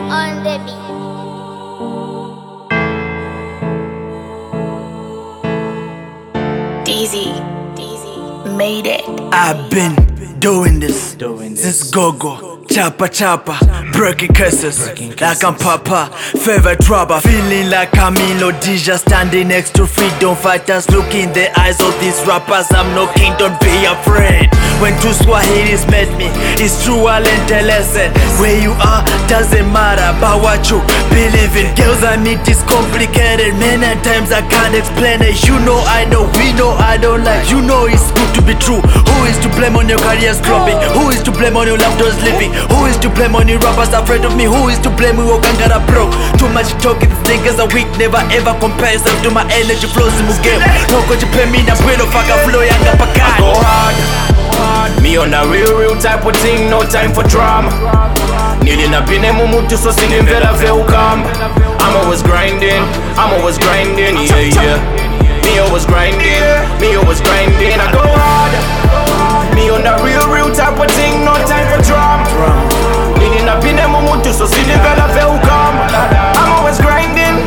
on the beat. DZ made it. I've been doing this since go-go. Chapa, breaking curses like I'm Papa, favorite robber. Feeling like Camilo Dija, standing next to freedom fighters. Look in the eyes of these rappers, I'm no king, don't be afraid. When two Swahilis met me, it's true, I learned a lesson. Where you are doesn't matter about what you believe in. Girls I meet is complicated, many times I can't explain it. You know I know, we know I don't like. You know it's good to be true. Who is to blame on your careers dropping? Who is to blame on your loved ones living? Who is to blame on you rappers afraid of me? Who is to blame we walk and got a broke? Too much talking, these niggas are weak. Never ever compare yourself to my energy flows in this game. No coach pay me na bueno faka flow yanga pakani. Go hard, me on a real type of thing, no time for drama. Nilina bine mumutu so sinimvela veukamba. I'm always grinding, yeah. Me always grinding, I go hard. Me on a real type of thing, no time for drama. Nilina bine mumutu so sinimvela veukamba. I'm always grinding,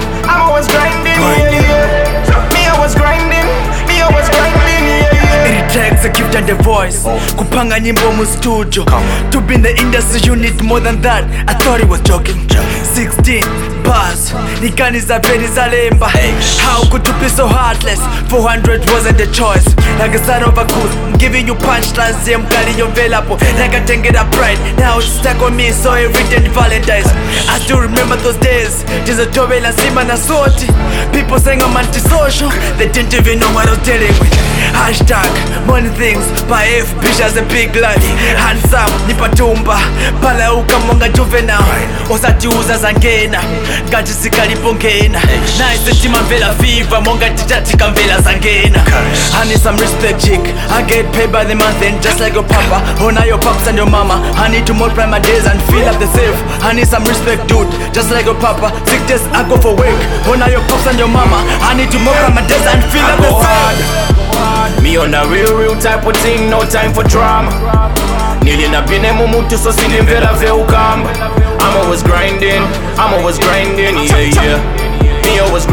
yeah. Me always grinding, yeah. It takes a gift and a voice kupanga nyimbo mu studio. To be in the industry you need more than that. I thought he was joking. 16 bars nikaniza peni zalemba. How could you be so heartless? 400 wasn't a choice. Like a son of a goose, I'm giving you punchlines, I'm calling you available. Like I can get a pride, now it's stuck on me, so I written Valentine's. I still remember those days. There's a Tobe la Sima na Soti. People saying I'm antisocial, they didn't even know what I was dealing with. Hashtag money things, by F bitch has a big life. Handsome, nipatumba, pala ukamonga juvenile. Osati uza zangena, gaji sikalipo ngena. Nice tima mvela fever, monga tijatika mvela zangena. I need some respect chick, I get paid by the month and just like your papa. Honor your pops and your mama, I need to multiply my days and fill up the safe. I need some respect dude, just like your papa. 6 days I go for work, honor your pops and your mama. I need to multiply my days and fill up the safe. Me on a real type of thing, no time for drama. Nilina bine mumutu so sinimvela veukamba. I'm always grinding, yeah. Me always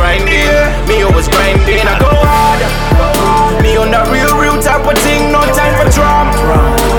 grinding, I go hard. Me on a real type of thing, no time for drama.